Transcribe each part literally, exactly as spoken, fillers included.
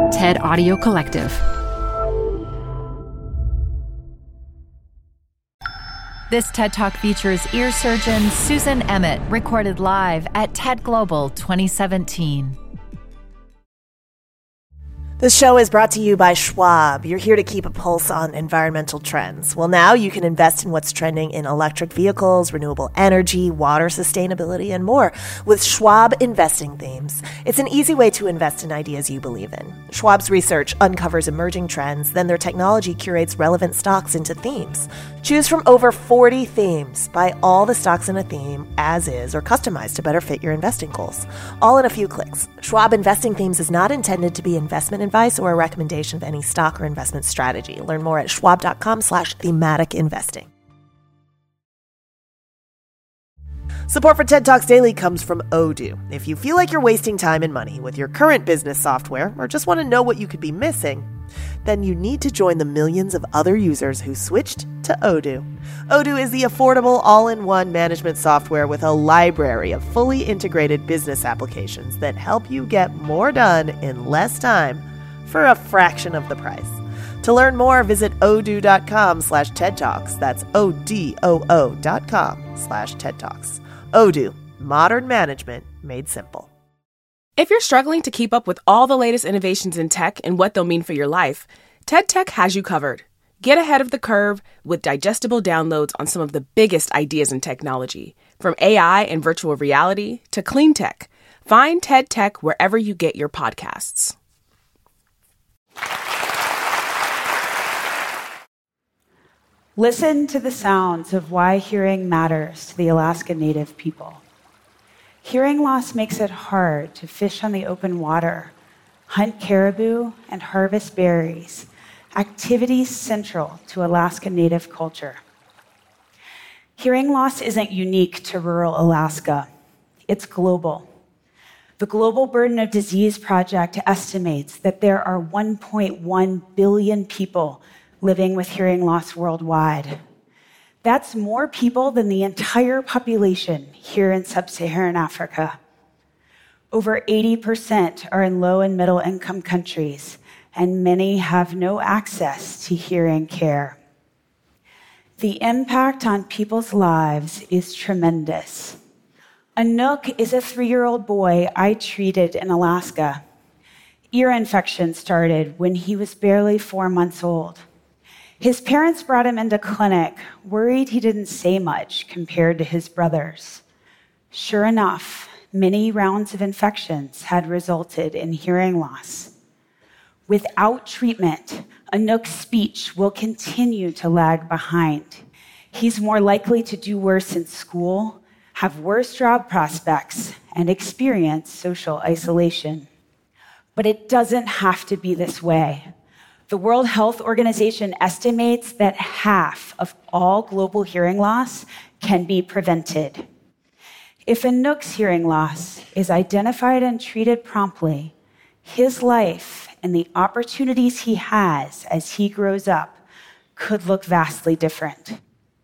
TED Audio Collective. This TED Talk features ear surgeon Susan Emmett, recorded live at TED Global twenty seventeen. This show is brought to you by Schwab. You're here to keep a pulse on environmental trends. Well, now you can invest in what's trending in electric vehicles, renewable energy, water sustainability, and more with Schwab Investing Themes. It's an easy way to invest in ideas you believe in. Schwab's research uncovers emerging trends, then their technology curates relevant stocks into themes. Choose from over forty themes. Buy all the stocks in a theme as is or customized to better fit your investing goals. All in a few clicks. Schwab Investing Themes is not intended to be investment advice or a recommendation of any stock or investment strategy. Learn more at schwab.com slash thematic investing. Support for TED Talks Daily comes from Odoo. If you feel like you're wasting time and money with your current business software or just want to know what you could be missing, then you need to join the millions of other users who switched to Odoo. Odoo is the affordable all-in-one management software with a library of fully integrated business applications that help you get more done in less time for a fraction of the price. To learn more, visit odoo.com slash TED Talks. That's O-D-O-O dot com slash TED Talks. Odoo, modern management made simple. If you're struggling to keep up with all the latest innovations in tech and what they'll mean for your life, TED Tech has you covered. Get ahead of the curve with digestible downloads on some of the biggest ideas in technology, from A I and virtual reality to clean tech. Find TED Tech wherever you get your podcasts. Listen to the sounds of why hearing matters to the Alaska Native people. Hearing loss makes it hard to fish on the open water, hunt caribou, and harvest berries, activities central to Alaska Native culture. Hearing loss isn't unique to rural Alaska. It's global. The Global Burden of Disease Project estimates that there are one point one billion people living with hearing loss worldwide. That's more people than the entire population here in sub-Saharan Africa. Over eighty percent are in low and middle income countries, and many have no access to hearing care. The impact on people's lives is tremendous. Anook is a three-year-old boy I treated in Alaska. Ear infection started when he was barely four months old. His parents brought him into clinic, worried he didn't say much compared to his brothers. Sure enough, many rounds of infections had resulted in hearing loss. Without treatment, Anook's speech will continue to lag behind. He's more likely to do worse in school, have worse job prospects, and experience social isolation. But it doesn't have to be this way. The World Health Organization estimates that half of all global hearing loss can be prevented. If Anook's hearing loss is identified and treated promptly, his life and the opportunities he has as he grows up could look vastly different.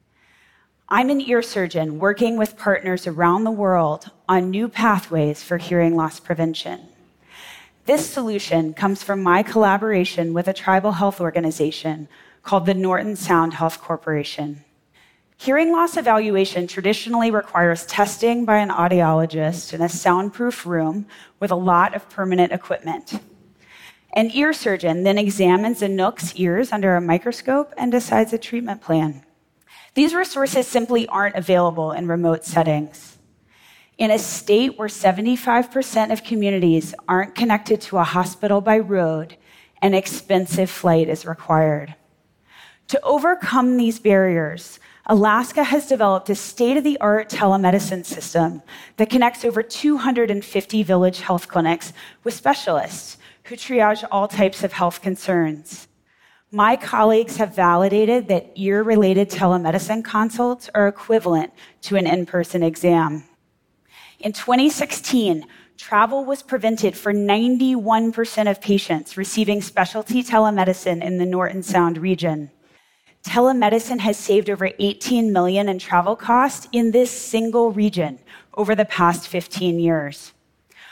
I'm an ear surgeon working with partners around the world on new pathways for hearing loss prevention. This solution comes from my collaboration with a tribal health organization called the Norton Sound Health Corporation. Hearing loss evaluation traditionally requires testing by an audiologist in a soundproof room with a lot of permanent equipment. An ear surgeon then examines Anook's ears under a microscope and decides a treatment plan. These resources simply aren't available in remote settings. In a state where seventy-five percent of communities aren't connected to a hospital by road, an expensive flight is required. To overcome these barriers, Alaska has developed a state-of-the-art telemedicine system that connects over two hundred fifty village health clinics with specialists who triage all types of health concerns. My colleagues have validated that ear-related telemedicine consults are equivalent to an in-person exam. In twenty sixteen, travel was prevented for ninety-one percent of patients receiving specialty telemedicine in the Norton Sound region. Telemedicine has saved over eighteen million dollars in travel costs in this single region over the past fifteen years.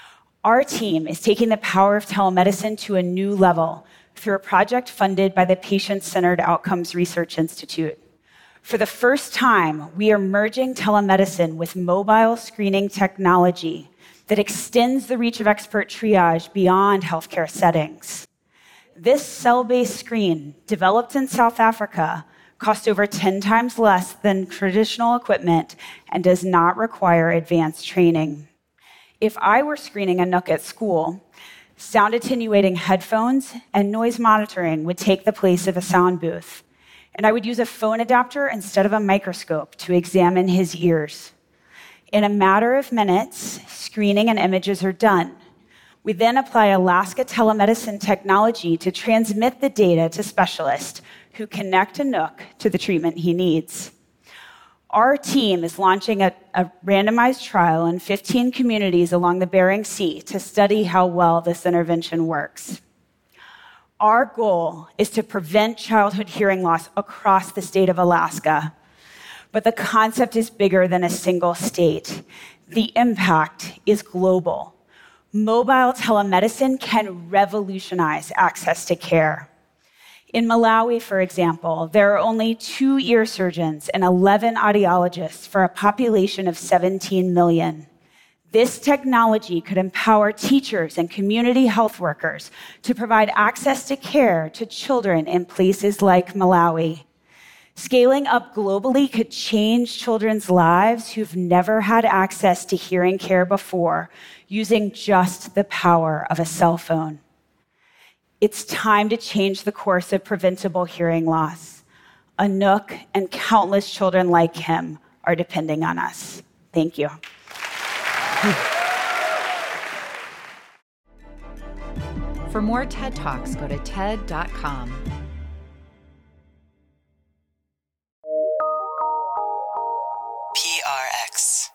Our team is taking the power of telemedicine to a new level through a project funded by the Patient-Centered Outcomes Research Institute. For the first time, we are merging telemedicine with mobile screening technology that extends the reach of expert triage beyond healthcare settings. This cell-based screen, developed in South Africa, costs over ten times less than traditional equipment and does not require advanced training. If I were screening a Nook at school, sound attenuating headphones and noise monitoring would take the place of a sound booth, and I would use a phone adapter instead of a microscope to examine his ears. In a matter of minutes, screening and images are done. We then apply Alaska telemedicine technology to transmit the data to specialists who connect a Nook to the treatment he needs. Our team is launching a, a randomized trial in fifteen communities along the Bering Sea to study how well this intervention works. Our goal is to prevent childhood hearing loss across the state of Alaska, but the concept is bigger than a single state. The impact is global. Mobile telemedicine can revolutionize access to care. In Malawi, for example, there are only two ear surgeons and eleven audiologists for a population of seventeen million. This technology could empower teachers and community health workers to provide access to care to children in places like Malawi. Scaling up globally could change children's lives who've never had access to hearing care before using just the power of a cell phone. It's time to change the course of preventable hearing loss. A Nook and countless children like him are depending on us. Thank you. For more TED Talks, go to ted dot com. P R X.